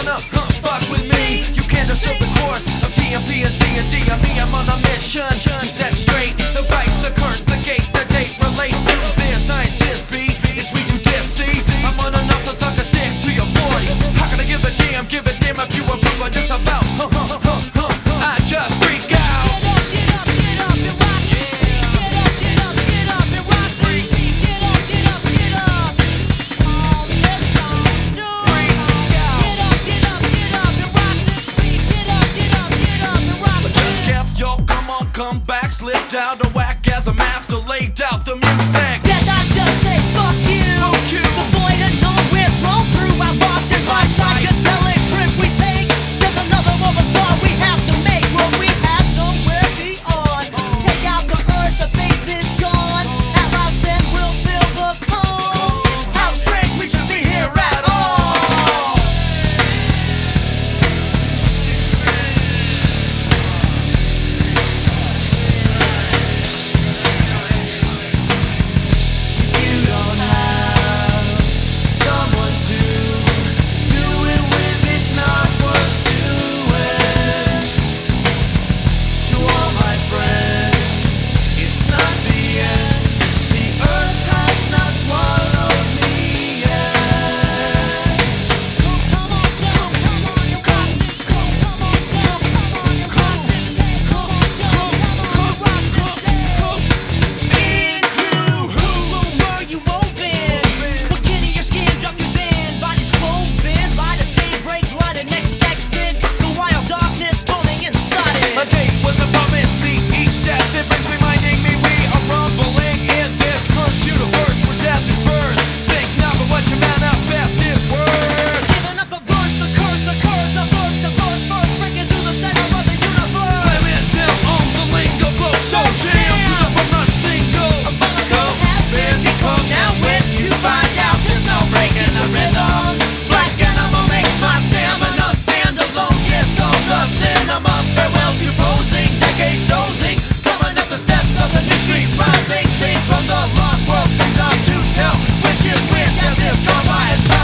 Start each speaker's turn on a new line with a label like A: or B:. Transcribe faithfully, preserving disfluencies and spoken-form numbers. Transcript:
A: wanna huh, fuck with me, you can't assert the course of T M P and C and D. I'm me, I'm on a mission to set straight the vice, the curse, the gate, the date. Relate to this, I insist, B. It's we to diss, see. I'm on enough so sucker stick to your forty. How can I give a damn, give a damn if you approve of this about? Huh, huh, huh, huh. I just freak out.
B: Get up, get up, get up and rock. Get up, get up, get up and rock. Get up, get up, get up. Oh, let's go. Do it. Get up, get up, get up and rock this beat. Get up, get up, get up and rock.
A: But just kept, yo, come on, come back. Slipped out of whack as a master laid out the music.
B: Then I just say fuck you.
A: Fuck you.
B: The void of nowhere thrown through our lost in life psychedelic trip we take. There's another oversaw we have to make. Well, we have nowhere beyond. Take out the earth, the face is gone. Our house and we'll fill the pond. How strange we should be here at all. You don't have someone to do it with, it's not worth doing. To all my friends, it's not the end. The earth has not swallowed me yet. Come on, jump, come on, you got this. Come on, jump, come on, you got this. Come on, jump, come on, rock this day. Into whose world were you open? Beginning your skin, drop you then. Body's cloven by the daybreak, light the next exit. The wild darkness falling inside it.
A: A date was a promise, me each death it brings reminding me we are rumbling in this cursed universe where death is birth. Think not but what your manifest is worth.
B: Giving up a burst, the curse occurs. A burst, a burst first, breaking through the center of the universe.
A: Slam it down on the lingo flow, so jam to the front run single.
B: A follow has been become now when you find out there's no break in the rhythm. Black Animal makes my stamina stand alone. Yes, on the cinema. Farewell to posing, decades dozing. Coming up the steps of the new street rising. Scenes from the lost world, strings on to tell which is which as if drawn by a